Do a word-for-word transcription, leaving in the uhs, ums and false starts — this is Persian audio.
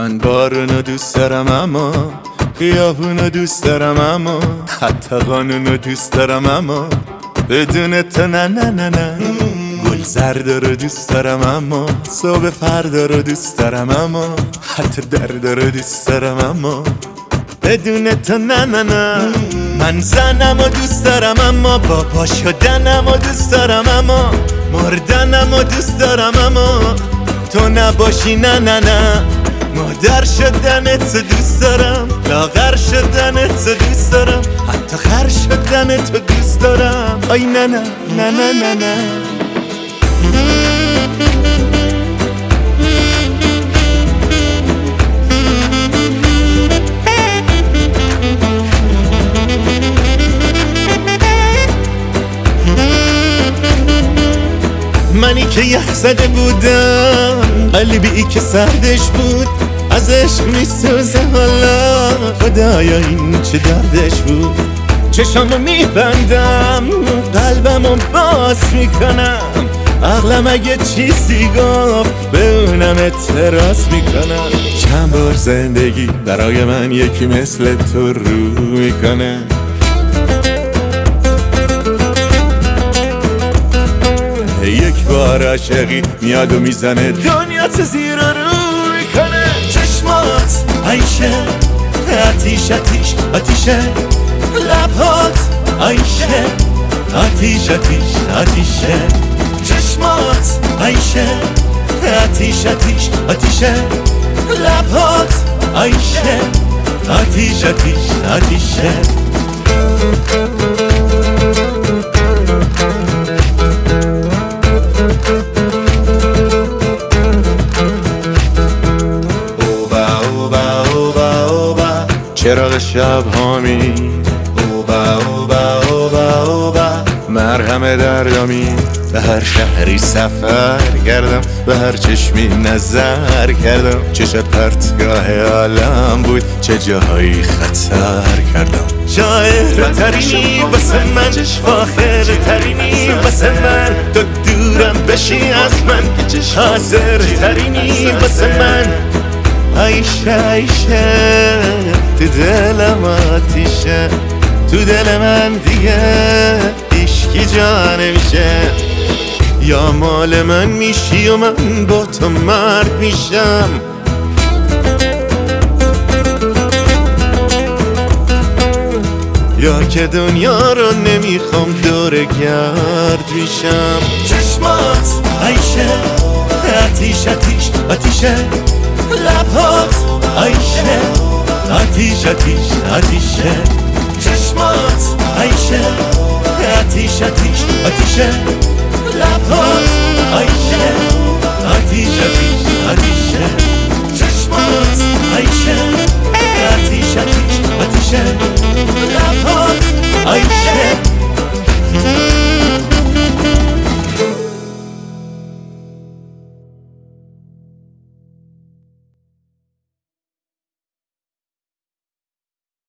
من بارونو دوست دارم اما خیابونو دوست دارم اما حتی قانونو دوست دارم اما بدون تو نه نه نه نه. گل زرد رو دوست دارم اما صبح فردا رو دوست دارم اما حتی درد رو دوست دارم اما بدون تو نه نه نه. من زنم و دوست دارم اما بابا شدنم و دوست دارم اما مردنم و دوست دارم اما تو نباشی نه نه نه. مادر شدن تو دوست دارم، لاغر شدن تو دوست دارم، حتی خر شدن تو دوست دارم. آی نه نه نه نه نه نه. منی که یخ زده بودم، قلبی که سردش بود، از عشق میسوزه حالا. خدایا این چه دردش بود. چشامو میبندم، قلبمو باز میکنم، عقلم اگه چیزی گفت به اونم اعتراض میکنم. چند بار زندگی برای من یکی مثل تو رو میکنه. یک بار عاشقی میاد و میزنه دنیا تو زیر رو میکنه. چشمات عیشه آتیش آتیش آتیشه، لبات عیشه آتیش آتیش آتیشه. چشمات عیشه آتیش آتیش آتیشه، لبات عیشه آتیش آتیش آتیشه. چراغ شب هامی اوبا اوبا اوبا اوبا، مرهم دردامی. به هر شهری سفر کردم، به هر چشمی نظر کردم. چشت پرتگاه عالم بود، چه جاهایی خطر کردم. شاعر ترینی واسه من، فاخر ترینی واسه من. تو دورم بشی از من، حاضر ترینی واسه من. عیشه عیشه تو دلم آتیشه، تو دل من دیگه عشقی جا نمیشه. یا مال من میشی و من با تو مرد میشم، یا که دنیا رو نمیخوام دور گرد میشم. چشمات عیشه آتیش آتیش آتیشه، لبات عیشه آتیش آتیش آتیشه. چشمات عیشه آتیش آتیش آتیشه، لبات